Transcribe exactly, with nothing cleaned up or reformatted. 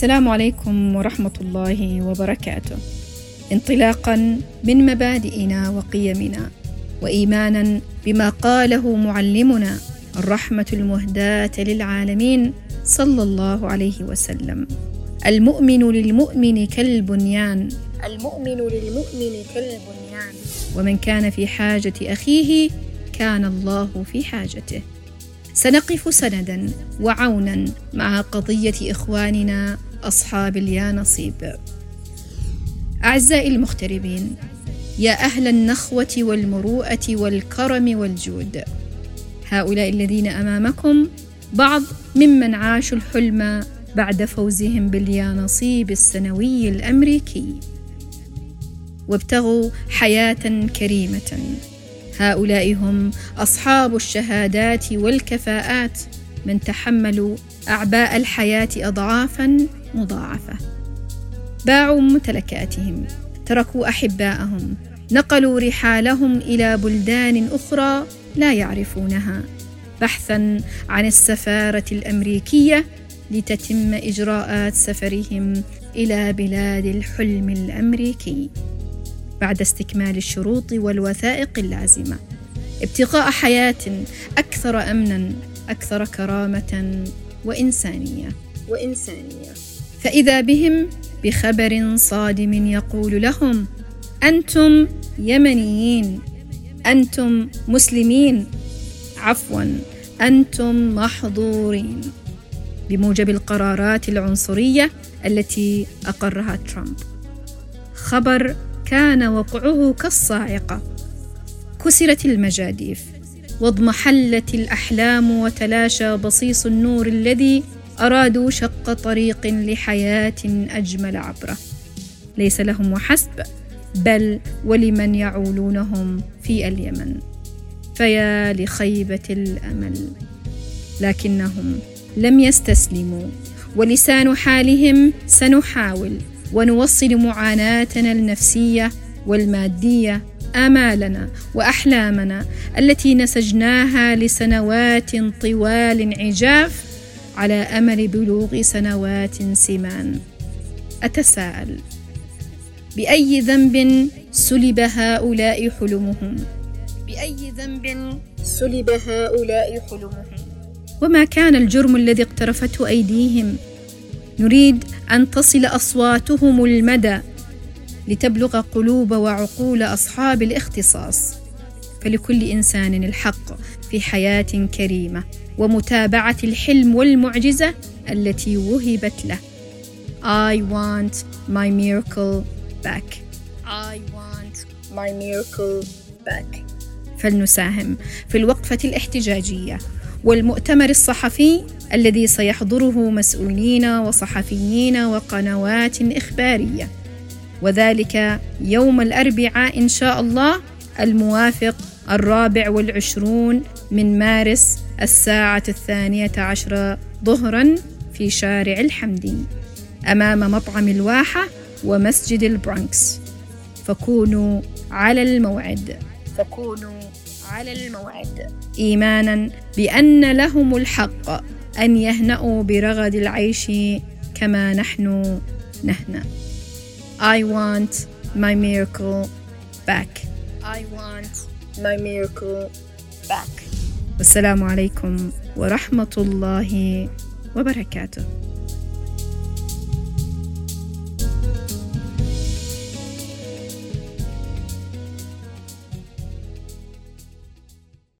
السلام عليكم ورحمة الله وبركاته. انطلاقا من مبادئنا وقيمنا وإيمانا بما قاله معلمنا الرحمة المهداة للعالمين صلى الله عليه وسلم: المؤمن للمؤمن كالبنيان، المؤمن للمؤمن كالبنيان، ومن كان في حاجة أخيه كان الله في حاجته. سنقف سندا وعونا مع قضية إخواننا أصحاب اليانصيب. أعزائي المغتربين، يا أهل النخوة والمروءة والكرم والجود، هؤلاء الذين أمامكم بعض ممن عاشوا الحلم بعد فوزهم باليانصيب السنوي الأمريكي وابتغوا حياة كريمة. هؤلاء هم أصحاب الشهادات والكفاءات، من تحملوا أعباء الحياة أضعافاً مضاعفة، باعوا ممتلكاتهم، تركوا أحباءهم، نقلوا رحالهم إلى بلدان أخرى لا يعرفونها بحثاً عن السفارة الأمريكية لتتم إجراءات سفرهم إلى بلاد الحلم الأمريكي بعد استكمال الشروط والوثائق اللازمة، ابتغاء حياة أكثر أمناً، أكثر كرامة وإنسانية وإنسانية فإذا بهم بخبر صادم يقول لهم: أنتم يمنيين، أنتم مسلمين، عفواً أنتم محظورين، بموجب القرارات العنصرية التي أقرها ترامب. خبر كان وقعه كالصاعقة، كسرت المجاديف واضمحلت الأحلام وتلاشى بصيص النور الذي أرادوا شق طريق لحياة أجمل عبره، ليس لهم وحسب بل ولمن يعولونهم في اليمن. فيا لخيبة الأمل، لكنهم لم يستسلموا، ولسان حالهم: سنحاول ونوصل معاناتنا النفسية والمادية، آمالنا وأحلامنا التي نسجناها لسنوات طوال عجاف على أمل بلوغ سنوات سمان. أتساءل: بأي ذنب سلب هؤلاء حلمهم؟ بأي ذنب سلب هؤلاء حلمهم؟ وما كان الجرم الذي اقترفته أيديهم؟ نريد أن تصل أصواتهم المدى لتبلغ قلوب وعقول أصحاب الاختصاص، فلكل إنسان الحق في حياة كريمة ومتابعة الحلم والمعجزة التي وهبت له. I want my miracle back. I want my miracle back. فلنساهم في الوقفة الاحتجاجية والمؤتمر الصحفي الذي سيحضره مسؤولين وصحفيين وقنوات إخبارية، وذلك يوم الأربعاء إن شاء الله الموافق الرابع والعشرون من مارس الساعة الثانية عشرة ظهرا في شارع الحمدي أمام مطعم الواحة ومسجد البرونكس. فكونوا على الموعد، فكونوا على الموعد، إيمانا بأن لهم الحق أن يهنأوا برغد العيش كما نحن نهنأ. I want my miracle back. I want my miracle back. والسلام عليكم ورحمة الله وبركاته.